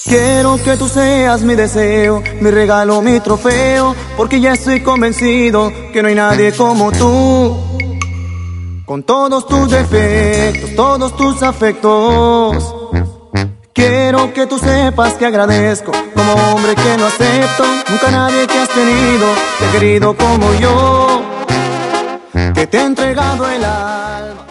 Quiero que tú seas mi deseo, mi regalo, mi trofeo, porque ya estoy convencido que no hay nadie como tú. Con todos tus defectos, todos tus afectos, quiero que tú sepas que agradezco como hombre que no acepto. Nunca nadie que has tenido te ha querido como yo, que te ha entregado el alma.